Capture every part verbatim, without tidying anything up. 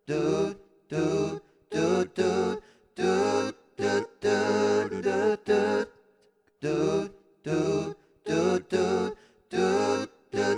do do do do do do do do do do do do do do do do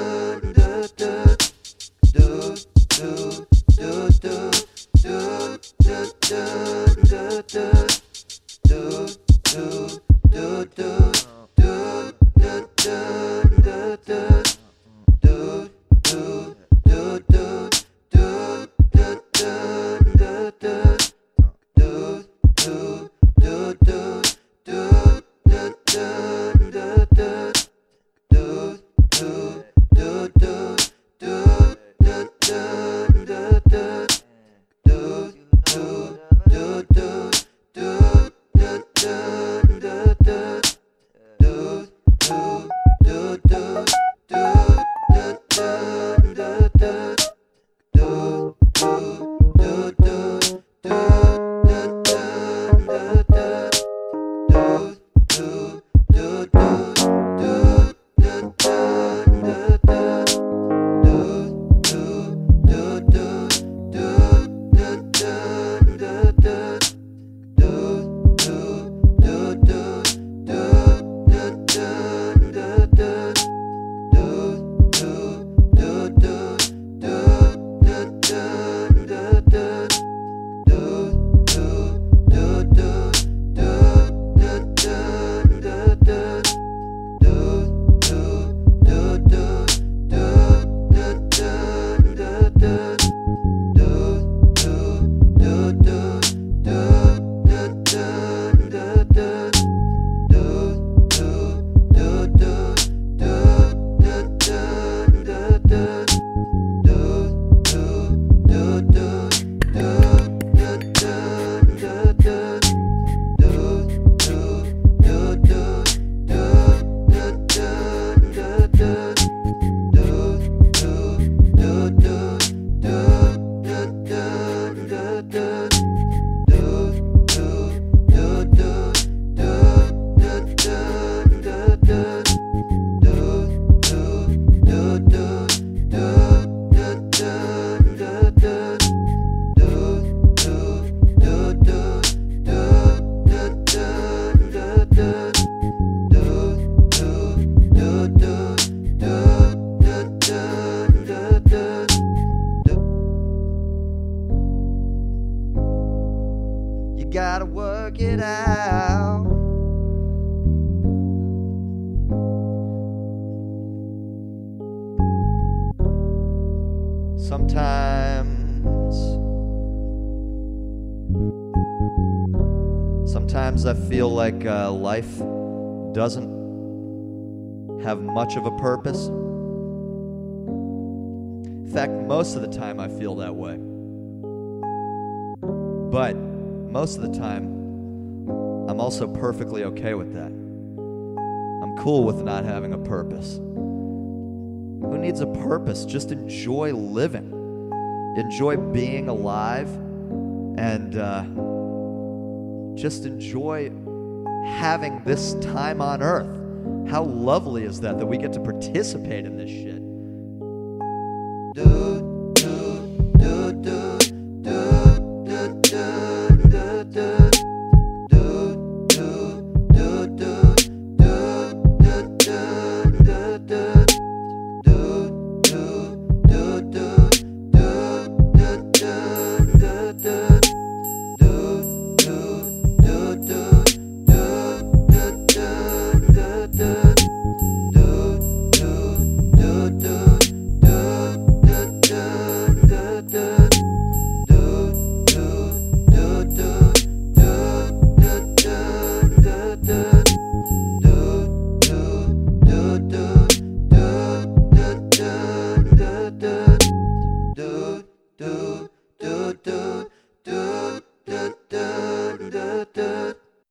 Gotta work it out. Sometimes, sometimes I feel like uh, life doesn't have much of a purpose. In fact, most of the time I feel that way. But most of the time, I'm also perfectly okay with that. I'm cool with not having a purpose. Who needs a purpose? Just enjoy living. Enjoy being alive. And uh, just enjoy having this time on earth. How lovely is that, that we get to participate in this shit? Dude.